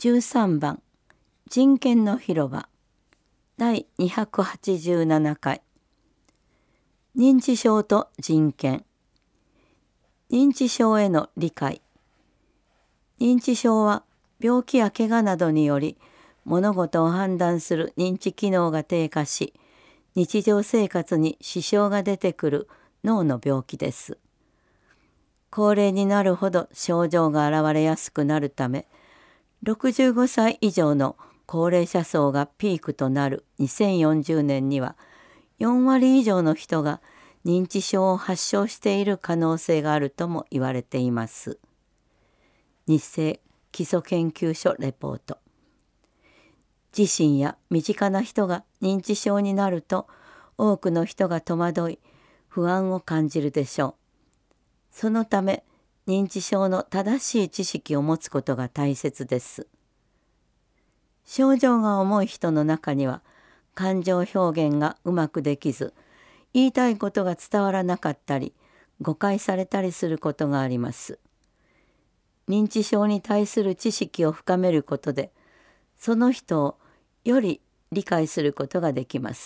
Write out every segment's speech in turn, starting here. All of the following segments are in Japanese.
13番人権の広場第287回認知症と人権。認知症への理解。認知症は病気や怪我などにより物事を判断する認知機能が低下し、日常生活に支障が出てくる脳の病気です。高齢になるほど症状が現れやすくなるため、65歳以上の高齢者層がピークとなる2040年には4割以上の人が認知症を発症している可能性があるとも言われています。日生基礎研究所レポート。自身や身近な人が認知症になると多くの人が戸惑い不安を感じるでしょう。そのため認知症の正しい知識を持つことが大切です。症状が重い人の中には感情表現がうまくできず、言いたいことが伝わらなかったり誤解されたりすることがあります。認知症に対する知識を深めることでその人をより理解することができます。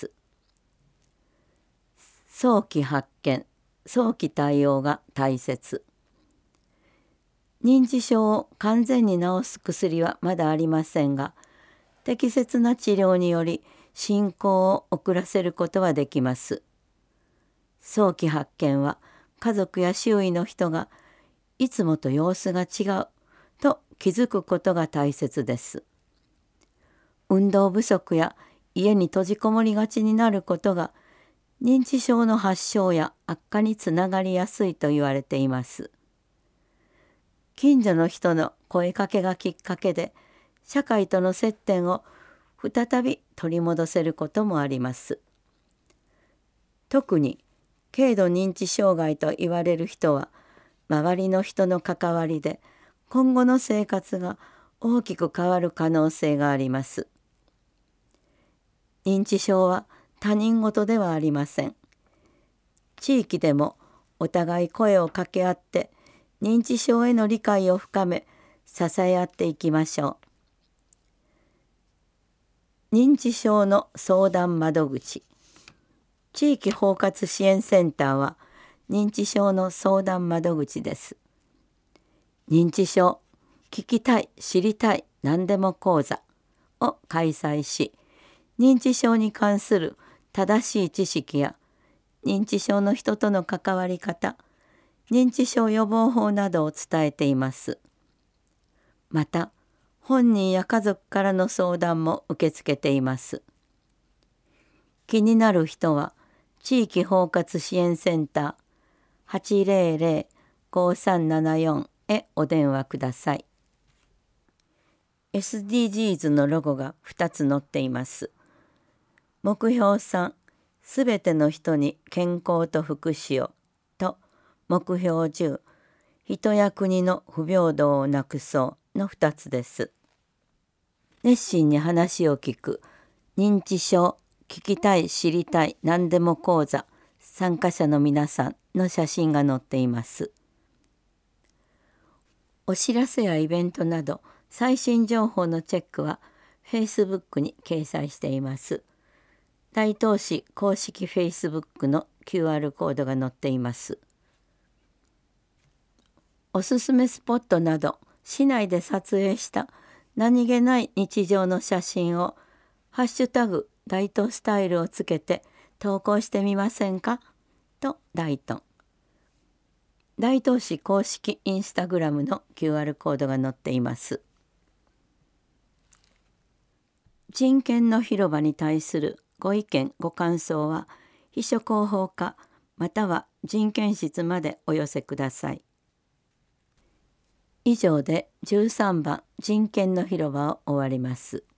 早期発見、早期対応が大切。認知症を完全に治す薬はまだありませんが、適切な治療により進行を遅らせることはできます。早期発見は家族や周囲の人がいつもと様子が違うと気づくことが大切です。運動不足や家に閉じこもりがちになることが認知症の発症や悪化につながりやすいと言われています。近所の人の声かけがきっかけで社会との接点を再び取り戻せることもあります。特に軽度認知障害と言われる人は周りの人の関わりで今後の生活が大きく変わる可能性があります。認知症は他人事ではありません。地域でもお互い声を掛け合って認知症への理解を深め支え合っていきましょう。認知症の相談窓口。地域包括支援センターは認知症の相談窓口です。認知症聞きたい知りたい何でも講座を開催し、認知症に関する正しい知識や認知症の人との関わり方、認知症予防法などを伝えています。また本人や家族からの相談も受け付けています。気になる人は地域包括支援センター 800-5374 へお電話ください。SDGs のロゴが2つ載っています。目標3、すべての人に健康と福祉をと目標10、人や国の不平等をなくそうの2つです。熱心に話を聞く認知症聞きたい知りたい何でも講座参加者の皆さんの写真が載っています。お知らせやイベントなど最新情報のチェックは Facebook に掲載しています。大東市公式 Facebook の QR コードが載っています。おすすめスポットなど市内で撮影した何気ない日常の写真をハッシュタグ大東スタイルをつけて投稿してみませんかと大東。大東市公式インスタグラムの QR コードが載っています。人権の広場に対するご意見ご感想は秘書広報課または人権室までお寄せください。以上で13番人権の広場を終わります。